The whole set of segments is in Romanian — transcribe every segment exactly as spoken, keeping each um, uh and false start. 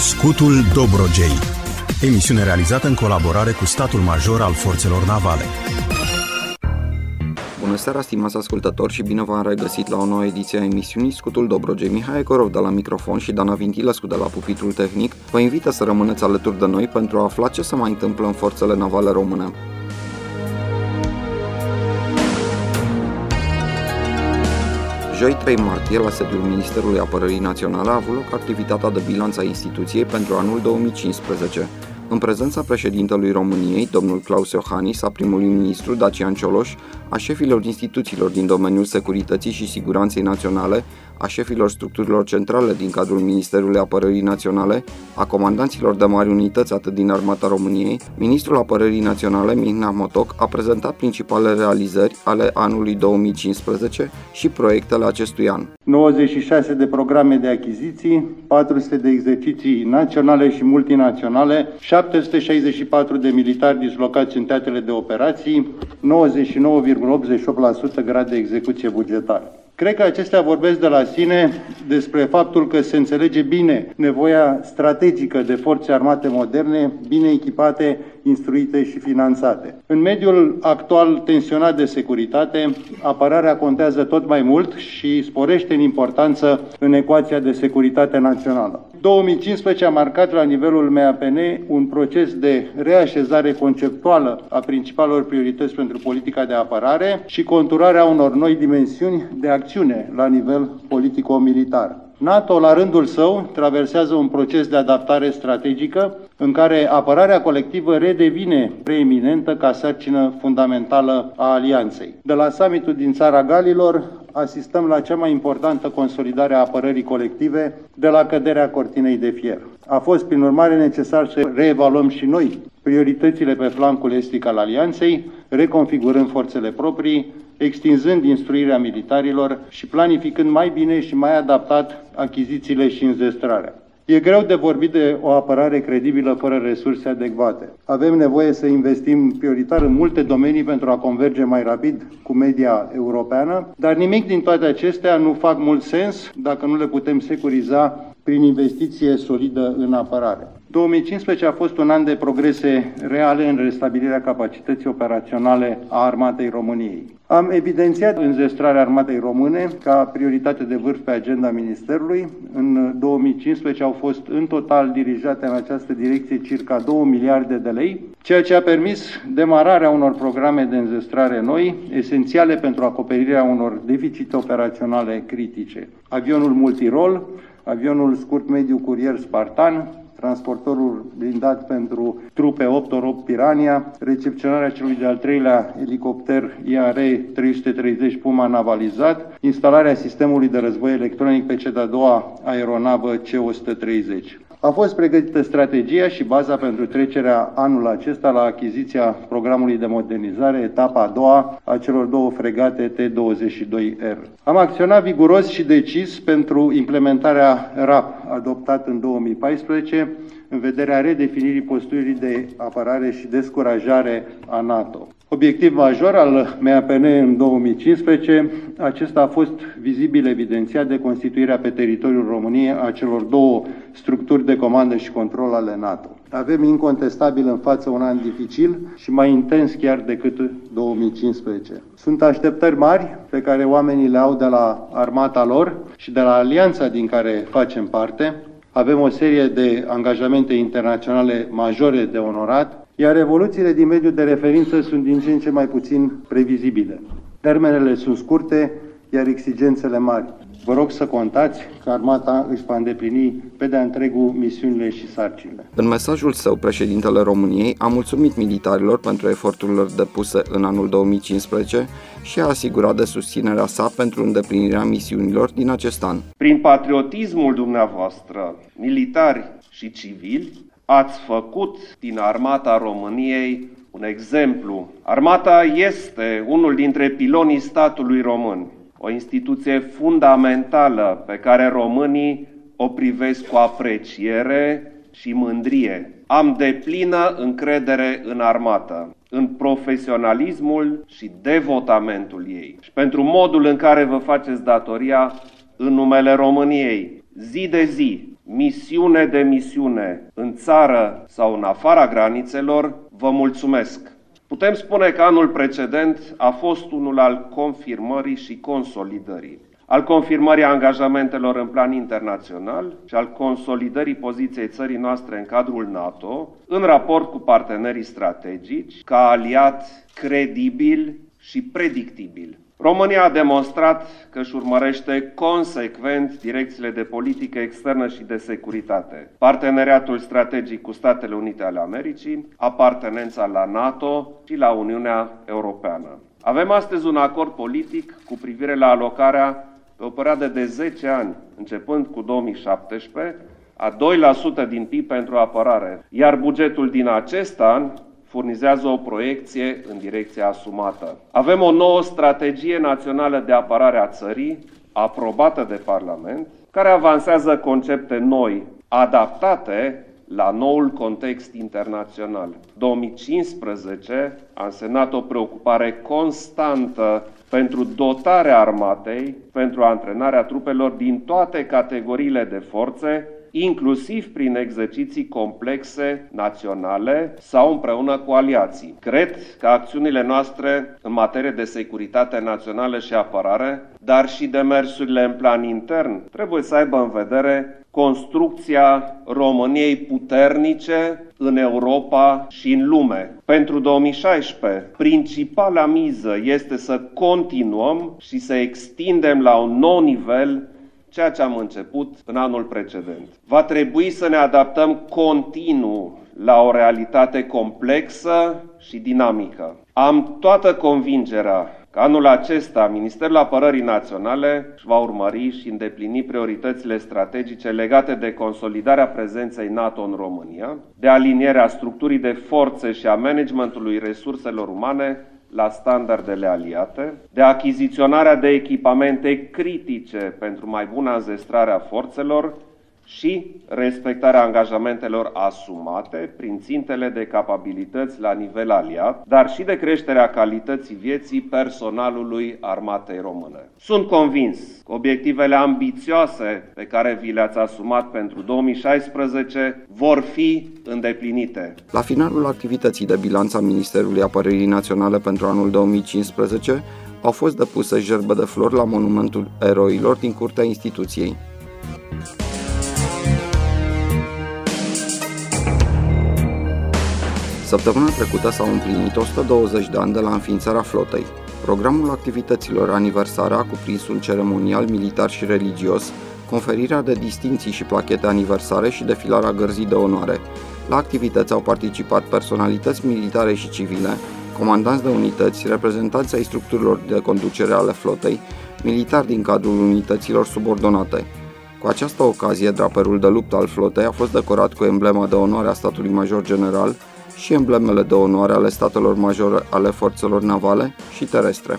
Scutul Dobrogei. Emisiune realizată în colaborare cu statul major al forțelor navale. Bună seara, stimați ascultători, și bine v-am regăsit la o nouă ediție a emisiunii Scutul Dobrogei. Mihai Corov de la microfon și Dana Vintilescu de la pupitrul tehnic vă invită să rămâneți alături de noi pentru a afla ce se mai întâmplă în forțele navale române. Joi trei martie, la sediul Ministerului Apărării Naționale, a avut loc activitatea de bilanț a instituției pentru anul două mii cincisprezece. În prezența președintelui României, domnul Claus Iohannis, a primului ministru Dacian Cioloș, a șefilor instituțiilor din domeniul securității și siguranței naționale, a șefilor structurilor centrale din cadrul Ministerului Apărării Naționale, a comandanților de mari unități atât din Armata României, ministrul Apărării Naționale, Mihnea Motoc, a prezentat principalele realizări ale anului două mii cincisprezece și proiectele acestui an. nouăzeci și șase de programe de achiziții, patru sute de exerciții naționale și multinaționale, șapte sute șaizeci și patru de militari dislocați în teatrele de operații, nouăzeci și nouă virgulă optzeci și opt la sută grad de execuție bugetară. Cred că acestea vorbesc de la sine despre faptul că se înțelege bine nevoia strategică de forțe armate moderne, bine echipate, instruite și finanțate. În mediul actual tensionat de securitate, apărarea contează tot mai mult și sporește în importanță în ecuația de securitate națională. două mii cincisprezece a marcat la nivelul M A P N un proces de reașezare conceptuală a principalelor priorități pentru politica de apărare și conturarea unor noi dimensiuni de acțiune la nivel politico-militar. NATO, la rândul său, traversează un proces de adaptare strategică în care apărarea colectivă redevine preeminentă ca sarcină fundamentală a alianței. De la summitul din Țara Galilor, asistăm la cea mai importantă consolidare a apărării colective de la căderea cortinei de fier. A fost, prin urmare, necesar să reevaluăm și noi prioritățile pe flancul estic al alianței, reconfigurând forțele proprii, extinzând instruirea militarilor și planificând mai bine și mai adaptat achizițiile și înzestrarea. E greu de vorbit de o apărare credibilă fără resurse adecvate. Avem nevoie să investim prioritar în multe domenii pentru a converge mai rapid cu media europeană, dar nimic din toate acestea nu fac mult sens dacă nu le putem securiza prin investiție solidă în apărare. două mii cincisprezece a fost un an de progrese reale în restabilirea capacității operaționale a Armatei României. Am evidențiat înzestrarea Armatei Române ca prioritate de vârf pe agenda Ministerului. În două mii cincisprezece au fost în total dirijate în această direcție circa două miliarde de lei, ceea ce a permis demararea unor programe de înzestrare noi, esențiale pentru acoperirea unor deficite operaționale critice. Avionul multirol, avionul scurt-mediu curier Spartan, transportorul blindat pentru trupe Optor opt Piranha, recepționarea celui de-al treilea elicopter I A R trei sute treizeci Puma navalizat, instalarea sistemului de război electronic pe cea de-a doua aeronavă C o sută treizeci. A fost pregătită strategia și baza pentru trecerea anul acesta la achiziția programului de modernizare, etapa a doua, a celor două fregate T douăzeci și doi R. Am acționat viguros și decis pentru implementarea R A P, adoptat în două mii paisprezece, în vederea redefinirii posturii de apărare și descurajare a NATO. Obiectiv major al M A P N în două mii cincisprezece, acesta a fost vizibil evidențiat de constituirea pe teritoriul României a celor două structuri de comandă și control ale NATO. Avem incontestabil în față un an dificil și mai intens chiar decât două mii cincisprezece. Sunt așteptări mari pe care oamenii le au de la armata lor și de la alianța din care facem parte. Avem o serie de angajamente internaționale majore de onorat, iar evoluțiile din mediul de referință sunt din ce în ce mai puțin previzibile. Termenele sunt scurte, iar exigențele mari. Vă rog să contați că armata își va îndeplini pe de-a întregul misiunile și sarcinile. În mesajul său, președintele României a mulțumit militarilor pentru eforturile depuse în anul două mii cincisprezece și a asigurat de susținerea sa pentru îndeplinirea misiunilor din acest an. Prin patriotismul dumneavoastră, militari și civili, ați făcut din Armata României un exemplu. Armata este unul dintre pilonii statului român, o instituție fundamentală pe care românii o privesc cu apreciere și mândrie. Am deplină încredere în armată, în profesionalismul și devotamentul ei și pentru modul în care vă faceți datoria în numele României, zi de zi, misiune de misiune, în țară sau în afara granițelor, vă mulțumesc. Putem spune că anul precedent a fost unul al confirmării și consolidării. Al confirmării angajamentelor în plan internațional și al consolidării poziției țării noastre în cadrul NATO, în raport cu partenerii strategici, ca aliat credibil și predictibil. România a demonstrat că își urmărește consecvent direcțiile de politică externă și de securitate, parteneriatul strategic cu Statele Unite ale Americii, apartenența la NATO și la Uniunea Europeană. Avem astăzi un acord politic cu privire la alocarea pe o perioadă de zece ani, începând cu două mii șaptesprezece, a doi la sută din P I B pentru apărare, iar bugetul din acest an furnizează o proiecție în direcția asumată. Avem o nouă strategie națională de apărare a țării, aprobată de Parlament, care avansează concepte noi, adaptate la noul context internațional. două mii cincisprezece a însemnat o preocupare constantă pentru dotarea armatei, pentru antrenarea trupelor din toate categoriile de forțe, inclusiv prin exerciții complexe naționale sau împreună cu aliații. Cred că acțiunile noastre în materie de securitate națională și apărare, dar și demersurile în plan intern, trebuie să aibă în vedere construcția României puternice în Europa și în lume. Pentru două mii șaisprezece, principala miză este să continuăm și să extindem la un nou nivel ceea ce am început în anul precedent. Va trebui să ne adaptăm continuu la o realitate complexă și dinamică. Am toată convingerea că anul acesta Ministerul Apărării Naționale își va urmări și îndeplini prioritățile strategice legate de consolidarea prezenței NATO în România, de alinierea structurii de forțe și a managementului resurselor umane la standardele aliate, de achiziționarea de echipamente critice pentru mai bună înzestrare a forțelor și respectarea angajamentelor asumate prin țintele de capabilități la nivel aliat, dar și de creșterea calității vieții personalului armatei române. Sunt convins că obiectivele ambițioase pe care vi le-ați asumat pentru două mii șaisprezece vor fi îndeplinite. La finalul activității de bilanț a Ministerului Apărării Naționale pentru anul două mii cincisprezece au fost depuse jertbe de flori la monumentul eroilor din curtea instituției. Săptămâna trecută s-au împlinit o sută douăzeci de ani de la înființarea flotei. Programul activităților aniversare a cuprins un ceremonial militar și religios, conferirea de distincții și plachete aniversare și defilarea gărzii de onoare. La activități au participat personalități militare și civile, comandanți de unități, reprezentanți ai structurilor de conducere ale flotei, militari din cadrul unităților subordonate. Cu această ocazie, draperul de luptă al flotei a fost decorat cu emblema de onoare a statului major general și emblemele de onoare ale statelor majore ale forțelor navale și terestre.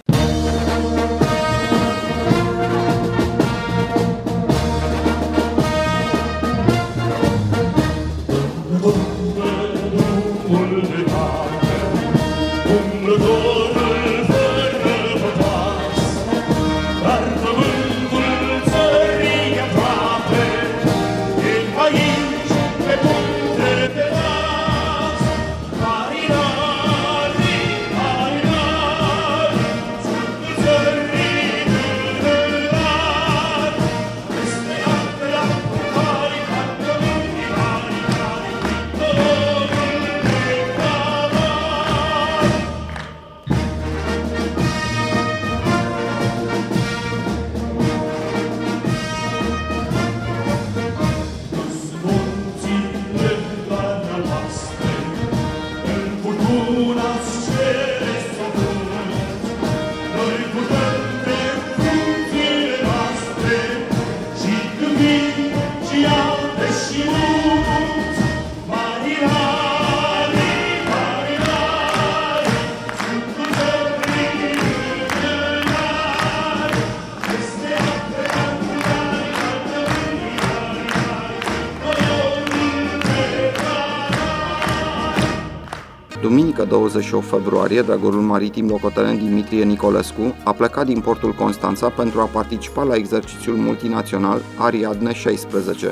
Duminică douăzeci și opt februarie, dragorul maritim locotenent Dimitrie Nicolescu a plecat din portul Constanța pentru a participa la exercițiul multinațional Ariadne șaisprezece,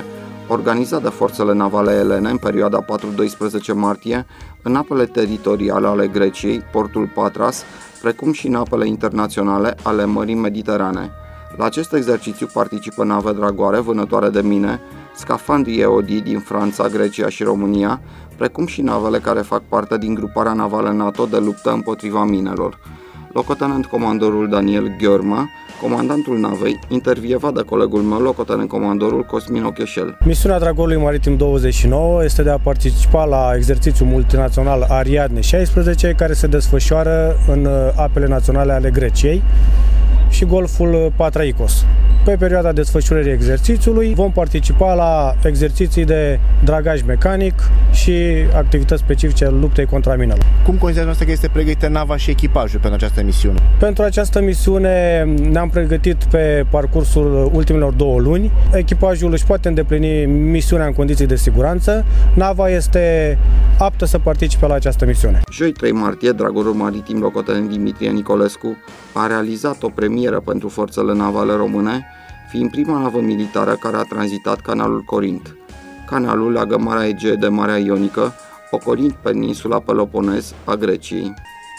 organizat de forțele navale elene în perioada patru-doisprezece martie în apele teritoriale ale Greciei, portul Patras, precum și în apele internaționale ale Mării Mediterane. La acest exercițiu participă nave dragoare vânătoare de mine, scafandrii E O D din Franța, Grecia și România, precum și navele care fac parte din gruparea navală NATO de luptă împotriva minelor. Locotenent comandorul Daniel Gheormă, comandantul navei, intervievat de colegul meu, locotenent comandorul Cosmin Ocheșel. Misiunea Dragorului Maritim douăzeci și nouă este de a participa la exercițiul multinațional Ariadne șaisprezece, care se desfășoară în apele naționale ale Greciei și Golful Patraicos. Pe perioada desfășurării exercițiului vom participa la exerciții de dragaj mecanic și activități specifice luptei contra minelor. Cum considerați că este pregătită nava și echipajul pentru această misiune? Pentru această misiune ne-am pregătit pe parcursul ultimelor două luni. Echipajul își poate îndeplini misiunea în condiții de siguranță. Nava este aptă să participe la această misiune. Joi trei martie, Dragorul Maritim locotenent Dimitrie Nicolescu a realizat o premieră pentru forțele navale române, fiind prima navă militară care a tranzitat canalul Corint. Canalul leagă Marea Egee de Marea Ionică, ocolind peninsula Peloponez a Greciei.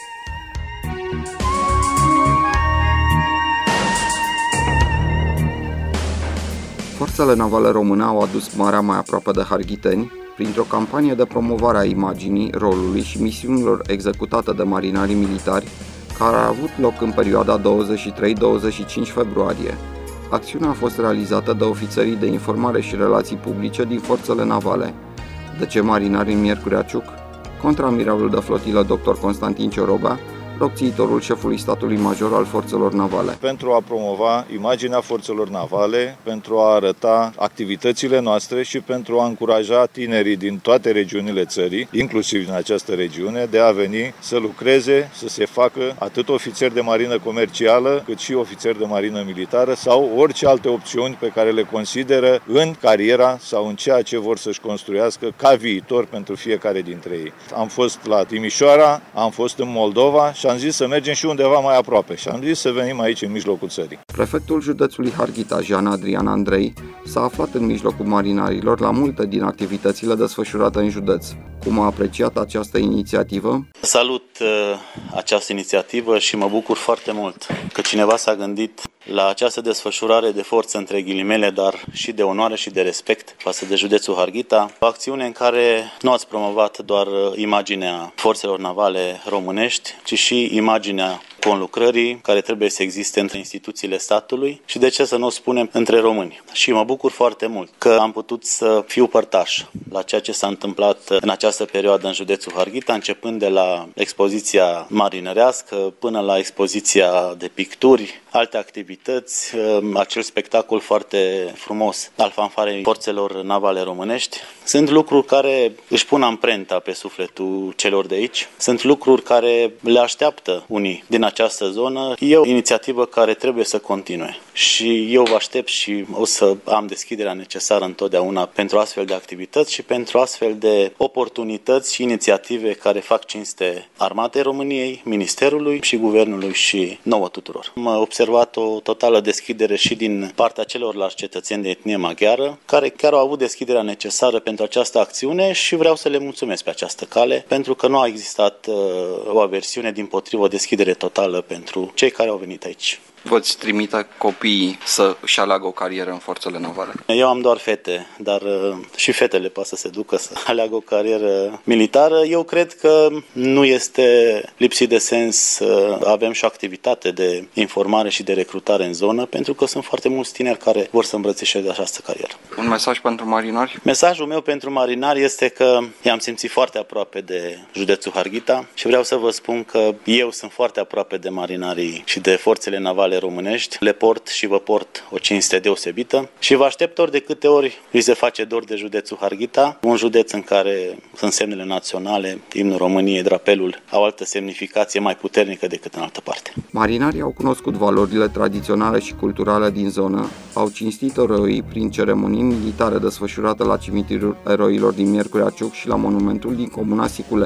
Forțele navale române au adus marea mai aproape de harghiteni, printr-o campanie de promovare a imaginii, rolului și misiunilor executate de marinarii militari, care a avut loc în perioada douăzeci și trei - douăzeci și cinci februarie. Acțiunea a fost realizată de ofițerii de informare și relații publice din forțele navale. De ce marinari în Miercurea Ciuc? Contraamiralul de flotilă doctor Constantin Cioroba, locțiitorul șefului statului major al forțelor navale. Pentru a promova imaginea forțelor navale, pentru a arăta activitățile noastre și pentru a încuraja tinerii din toate regiunile țării, inclusiv din această regiune, de a veni să lucreze, să se facă atât ofițeri de marină comercială, cât și ofițeri de marină militară sau orice alte opțiuni pe care le consideră în cariera sau în ceea ce vor să-și construiască ca viitor pentru fiecare dintre ei. Am fost la Timișoara, am fost în Moldova și am zis să mergem și undeva mai aproape și am zis să venim aici în mijlocul țării. Prefectul județului Harghita, Jean Adrian Andrei, s-a aflat în mijlocul marinarilor la multe din activitățile desfășurate în județ. Cum a apreciat această inițiativă? Salut uh, această inițiativă și mă bucur foarte mult că cineva s-a gândit la această desfășurare de forță între ghilimele, dar și de onoare și de respect față de județul Harghita. O acțiune în care nu ați promovat doar imaginea forțelor navale românești, ci și imaginea conlucrării care trebuie să existe între instituțiile statului și, de ce să nu o spunem, între români. Și mă bucur foarte mult că am putut să fiu părtaș la ceea ce s-a întâmplat în această perioadă în județul Harghita, începând de la expoziția marinărească până la expoziția de picturi, alte activități, acel spectacol foarte frumos al fanfarei forțelor navale românești. Sunt lucruri care își pun amprenta pe sufletul celor de aici. Sunt lucruri care le așteaptă unii din această zonă. E o inițiativă care trebuie să continue și eu vă aștept și o să am deschiderea necesară întotdeauna pentru astfel de activități și pentru astfel de oportunități și inițiative care fac cinste Armatei României, Ministerului și Guvernului și nouă tuturor. Am observat o totală deschidere și din partea celorlalți cetățeni de etnie maghiară, care chiar au avut deschiderea necesară pentru această acțiune și vreau să le mulțumesc pe această cale, pentru că nu a existat uh, o aversiune, dimpotrivă o deschidere totală pentru cei care au venit aici. Vă-ți trimite copiii să își aleagă o carieră în forțele navale? Eu am doar fete, dar uh, și fetele poate să se ducă să aleagă o carieră militară. Eu cred că nu este lipsit de sens să avem și o activitate de informare și de recrutare în zonă, pentru că sunt foarte mulți tineri care vor să îmbrățișeze această carieră. Un mesaj pentru marinari? Mesajul meu pentru marinari este că i-am simțit foarte aproape de județul Harghita și vreau să vă spun că eu sunt foarte aproape de marinarii și de forțele navale românești. Le port și vă port o cinste deosebită și vă aștept ori de câte ori vi se face dor de județul Harghita, un județ în care sunt semnele naționale, imnul României, drapelul, au altă semnificație mai puternică decât în altă parte. Marinarii au cunoscut valorile tradiționale și culturale din zonă, au cinstit eroii prin ceremonii militare desfășurate la cimitirul eroilor din Miercurea Ciuc și la monumentul din comuna Siculeni.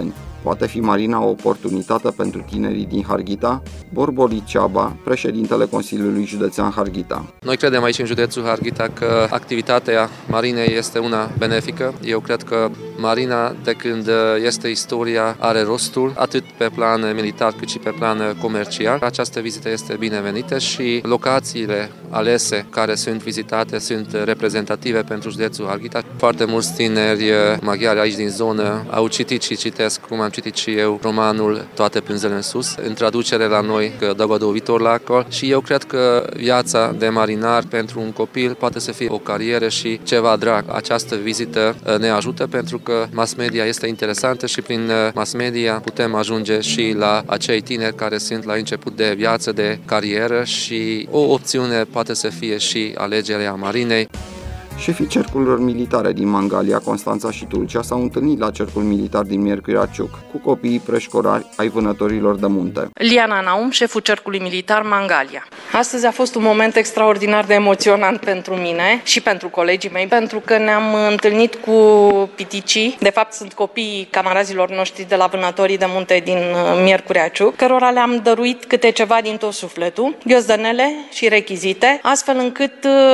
Poate fi marina o oportunitate pentru tinerii din Harghita? Borboli Ceaba, președintele Consiliului Județean Harghita. Noi credem aici în județul Harghita că activitatea marinei este una benefică. Eu cred că marina, de când este istoria, are rostul atât pe plan militar cât și pe plan comercial. Această vizită este binevenită și locațiile alese care sunt vizitate sunt reprezentative pentru județul Harghita. Foarte mulți tineri maghiari aici din zonă au citit și citesc, cum am citit și eu, romanul Toate pânzele în sus, în traducere la noi, Dogodo Vitor Lacol, și eu cred că viața de marinar pentru un copil poate să fie o carieră și ceva drag. Această vizită ne ajută pentru că mass media este interesantă și prin mass media putem ajunge și la acei tineri care sunt la început de viață, de carieră, și o opțiune poate să fie și alegerea marinei. Șefii cercurilor militare din Mangalia, Constanța și Tulcea s-au întâlnit la cercul militar din Miercurea Ciuc cu copiii preșcolari ai vânătorilor de munte. Liana Naum, șeful cercului militar Mangalia. Astăzi a fost un moment extraordinar de emoționant pentru mine și pentru colegii mei, pentru că ne-am întâlnit cu piticii, de fapt sunt copiii camarazilor noștri de la vânătorii de munte din Miercurea Ciuc, cărora le-am dăruit câte ceva din tot sufletul, ghiozdanele și rechizite, astfel încât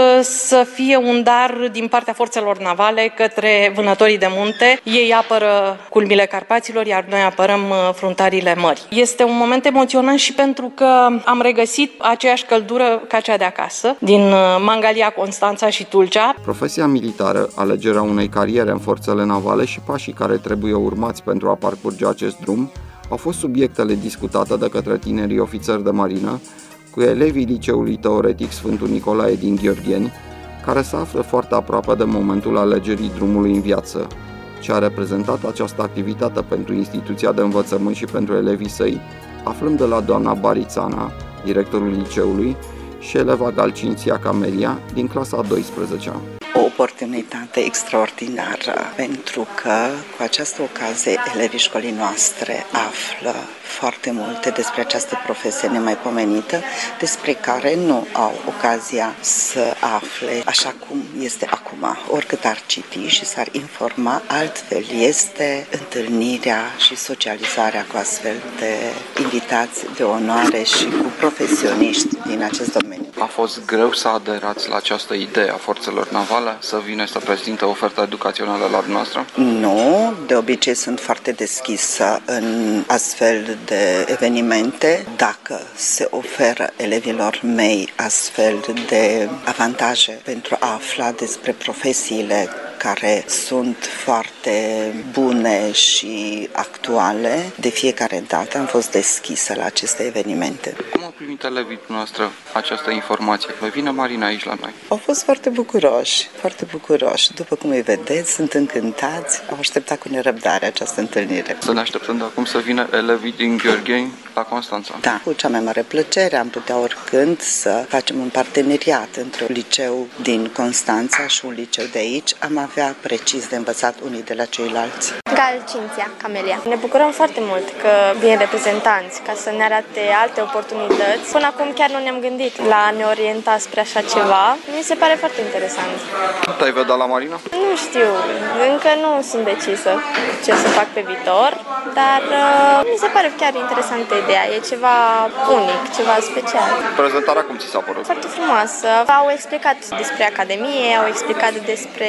să fie un dar din partea forțelor navale către vânătorii de munte. Ei apără culmile Carpaților, iar noi apărăm fruntarile mării. Este un moment emoționant și pentru că am regăsit aceeași căldură ca cea de acasă, din Mangalia, Constanța și Tulcea. Profesia militară, alegerea unei cariere în forțele navale și pașii care trebuie urmați pentru a parcurge acest drum au fost subiectele discutate de către tinerii ofițeri de marină cu elevii Liceului Teoretic Sfântul Nicolae din Gheorgheni, care se află foarte aproape de momentul alegerii drumului în viață. Ce a reprezentat această activitate pentru instituția de învățământ și pentru elevii săi, aflăm de la doamna Barițana, directorul liceului, și eleva Galcinția Camelia din clasa a douăsprezecea. O oportunitate extraordinară, pentru că cu această ocazie elevii școlii noastre află foarte multe despre această profesie nemaipomenită, despre care nu au ocazia să afle așa cum este acum. Oricât ar citi și s-ar informa, altfel este întâlnirea și socializarea cu astfel de invitați de onoare și cu profesioniști din acest domeniu. A fost greu să aderați la această idee a forțelor navale, să vină să prezinte oferta educațională la dumneavoastră? Nu, de obicei sunt foarte deschisă în astfel de evenimente. Dacă se oferă elevilor mei astfel de avantaje pentru a afla despre profesiile care sunt foarte bune și actuale, de fiecare dată am fost deschisă la aceste evenimente. Cum au primit elevii noastre această informație? Vă vine marina aici la noi? Au fost foarte bucuroși, foarte bucuroși. După cum îi vedeți, sunt încântați, au așteptat cu nerăbdare această întâlnire. Să ne așteptăm de acum să vină elevii din Gheorgheni la Constanța? Da, cu cea mai mare plăcere. Am putea oricând să facem un parteneriat între un liceu din Constanța și un liceu de aici. Am avea precis de învățat unii de la ceilalți. Galcinția Camelia. Ne bucurăm foarte mult că vin reprezentanți ca să ne arate alte oportunități. Până acum chiar nu ne-am gândit la a ne orienta spre așa ceva. Mi se pare foarte interesant. Te-ai vedea la marină? Nu știu, încă nu sunt decisă ce să fac pe viitor, dar uh, mi se pare chiar interesantă ideea. E ceva unic, ceva special. Prezentarea cum ți s-a părut? Foarte frumoasă. Au explicat despre Academie, au explicat despre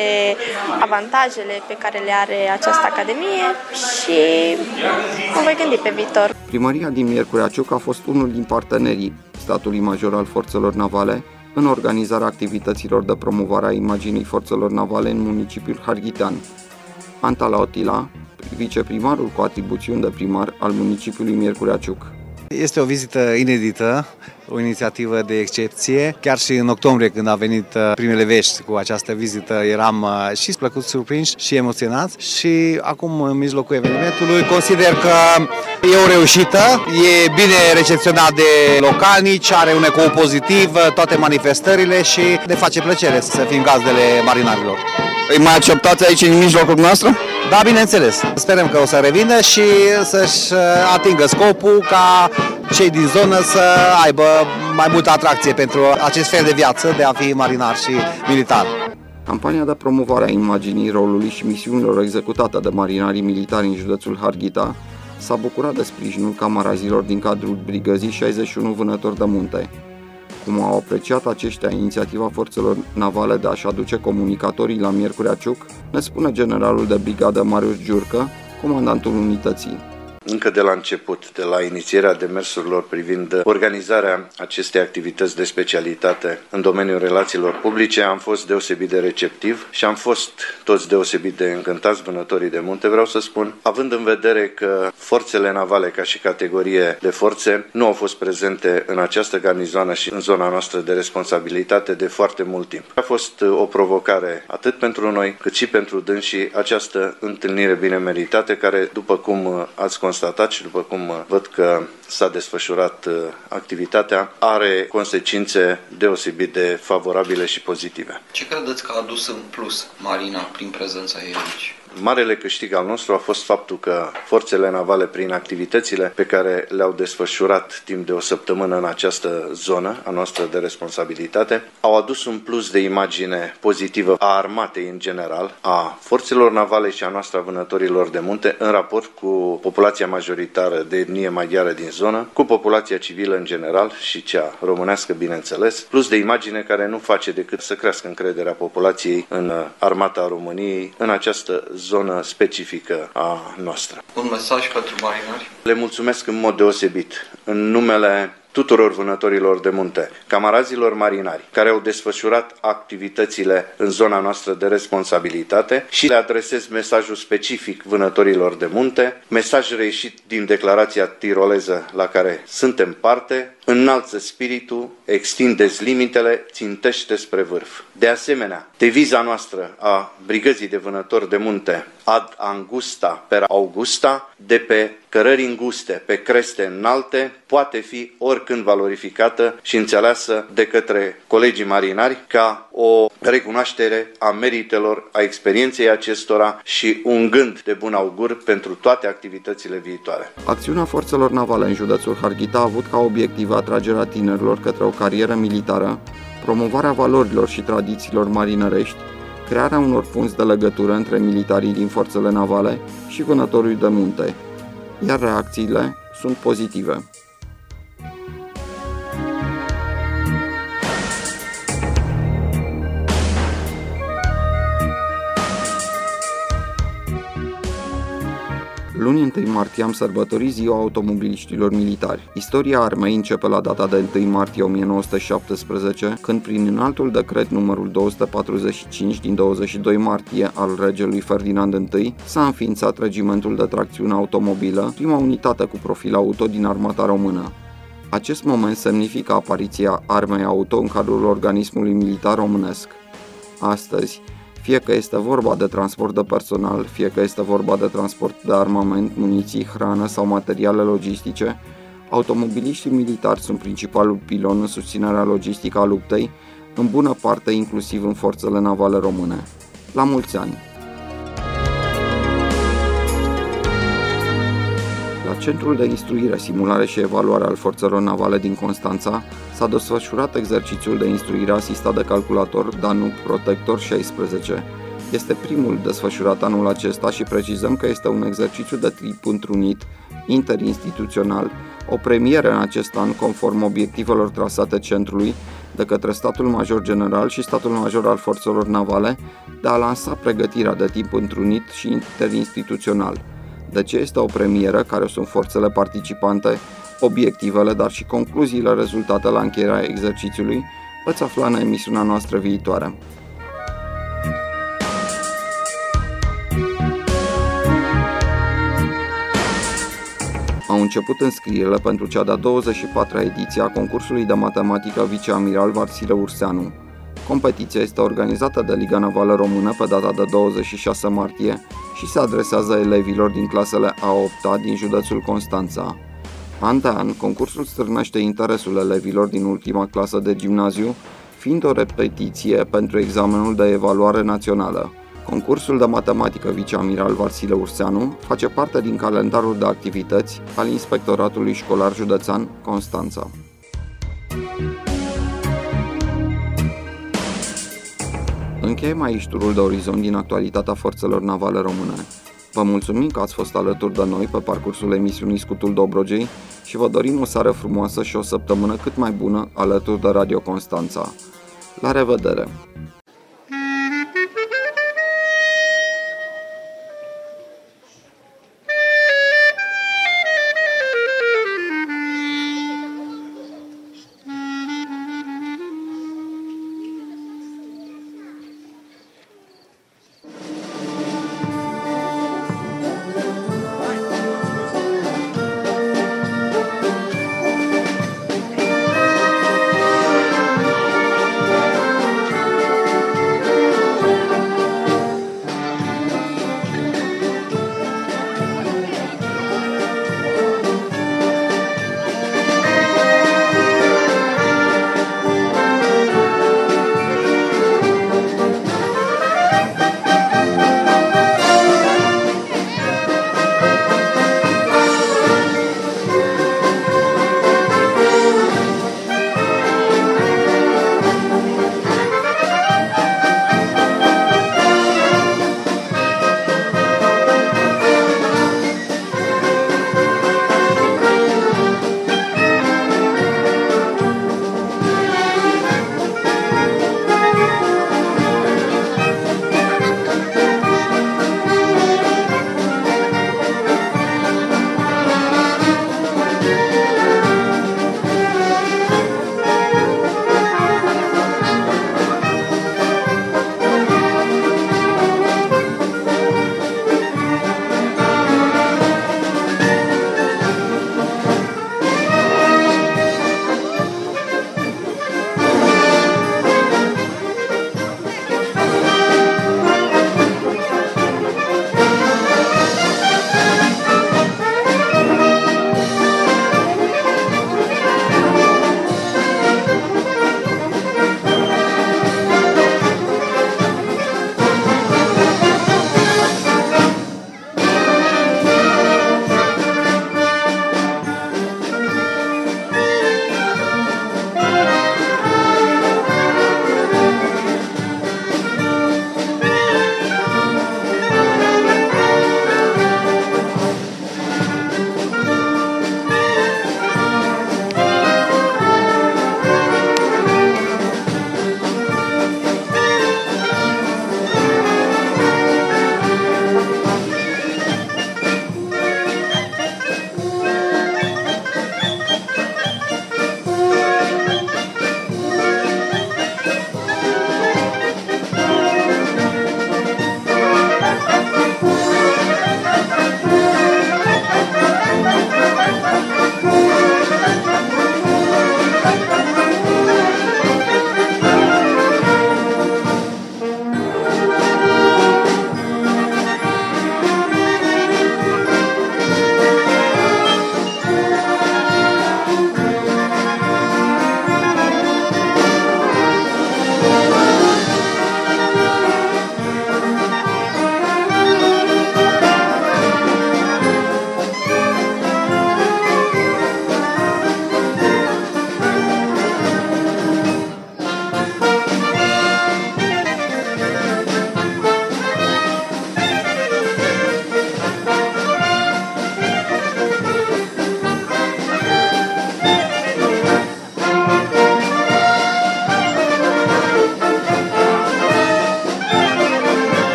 avantajele pe care le are această Academie și mă voi gândi pe viitor. Primăria din Miercurea Ciuc a fost unul din partenerii statului major al forțelor navale în organizarea activităților de promovare a imaginii forțelor navale în municipiul Harghitean. Antala Otila, viceprimarul cu atribuțiuni de primar al municipiului Miercurea Ciuc. Este o vizită inedită, o inițiativă de excepție. Chiar și în octombrie, când a venit primele vești cu această vizită, eram și plăcut surprinși și emoționați. Și acum, în mijlocul evenimentului, consider că e o reușită, e bine recepționat de localnici, are un ecou pozitiv, toate manifestările și ne face plăcere să fim gazdele marinarilor. Îi mai acceptați aici în mijlocul noastră? Da, bineînțeles. Sperăm că o să revină și să-și atingă scopul ca cei din zonă să aibă mai multă atracție pentru acest fel de viață de a fi marinar și militar. Campania de promovare a imaginii rolului și misiunilor executate de marinarii militari în județul Harghita s-a bucurat de sprijinul camarazilor din cadrul brigăzii șaizeci și unu Vânători de Munte. Cum au apreciat aceștia inițiativa forțelor navale de a-și aduce comunicatorii la Miercurea Ciuc, ne spune generalul de brigadă Marius Giurcă, comandantul unității. Încă de la început, de la inițierea demersurilor privind organizarea acestei activități de specialitate în domeniul relațiilor publice, am fost deosebit de receptiv și am fost toți deosebit de încântați, vânătorii de munte, vreau să spun, având în vedere că forțele navale ca și categorie de forțe nu au fost prezente în această garnizoană și în zona noastră de responsabilitate de foarte mult timp. A fost o provocare atât pentru noi cât și pentru dânsii această întâlnire bine meritată care, după cum ați constatat, constatat și după cum văd că s-a desfășurat activitatea, are consecințe deosebit de favorabile și pozitive. Ce credeți că a adus în plus Marina prin prezența ei aici? Marele câștig al nostru a fost faptul că forțele navale, prin activitățile pe care le-au desfășurat timp de o săptămână în această zonă a noastră de responsabilitate, au adus un plus de imagine pozitivă a armatei în general, a forțelor navale și a noastră a vânătorilor de munte în raport cu populația majoritară de etnie maghiară din zonă, cu populația civilă în general și cea românească, bineînțeles, plus de imagine care nu face decât să crească încrederea populației în armata României, în această zonă specifică a noastră. Un mesaj pentru marinari? Le mulțumesc în mod deosebit în numele tuturor vânătorilor de munte, camarazilor marinari care au desfășurat activitățile în zona noastră de responsabilitate și le adresez mesajul specific vânătorilor de munte, mesaj reieșit din declarația tiroleză la care suntem parte: înalță spiritul, extindeți limitele, țintește spre vârf. De asemenea, deviza noastră a Brigăzii de Vânători de Munte, ad angusta per augusta, de pe cărări înguste, pe creste înalte, poate fi oricând valorificată și înțeleasă de către colegii marinari ca o recunoaștere a meritelor, a experienței acestora și un gând de bun augur pentru toate activitățile viitoare. Acțiunea forțelor navale în județul Harghita a avut ca obiectiv atragerea tinerilor către o carieră militară, promovarea valorilor și tradițiilor marinărești, crearea unor punți de legătură între militarii din forțele navale și vânătorii de munte, iar reacțiile sunt pozitive. Luni întâi martie am sărbătorit ziua automobiliștilor militari. Istoria armei începe la data de întâi martie o mie nouă sute șaptesprezece, când prin înaltul decret numărul două sute patruzeci și cinci din douăzeci și doi martie al regelui Ferdinand I s-a înființat regimentul de tracțiune automobilă, prima unitate cu profil auto din armata română. Acest moment semnifică apariția armei auto în cadrul organismului militar românesc. Astăzi, fie că este vorba de transport de personal, fie că este vorba de transport de armament, muniții, hrană sau materiale logistice, automobiliștii militari sunt principalul pilon în susținerea logistică a luptei, în bună parte inclusiv în forțele navale române. La mulți ani! La Centrul de Instruire, Simulare și Evaluare al Forțelor Navale din Constanța s-a desfășurat exercițiul de instruire asistat de calculator Danube Protector șaisprezece. Este primul desfășurat anul acesta și precizăm că este un exercițiu de tip întrunit, interinstituțional, o premieră în acest an conform obiectivelor trasate Centrului de către Statul Major General și Statul Major al Forțelor Navale de a lansa pregătirea de tip întrunit și interinstituțional. De ce este o premieră, care sunt forțele participante, obiectivele, dar și concluziile rezultate la încheierea exercițiului, veți afla în emisiunea noastră viitoare. Au început înscrierile pentru cea de-a douăzeci și patra ediție a concursului de matematică Viceamiral Varsile Urseanu. Competiția este organizată de Liga Navală Română pe data de douăzeci și șase martie și se adresează elevilor din clasele a opta din județul Constanța. An de an, concursul strânește interesul elevilor din ultima clasă de gimnaziu, fiind o repetiție pentru examenul de evaluare națională. Concursul de matematică Viceamiral Varsile Urseanu face parte din calendarul de activități al Inspectoratului Școlar Județean Constanța. Încheiem aici turul de orizont din actualitatea forțelor navale române. Vă mulțumim că ați fost alături de noi pe parcursul emisiunii Scutul Dobrogei și vă dorim o seară frumoasă și o săptămână cât mai bună alături de Radio Constanța. La revedere!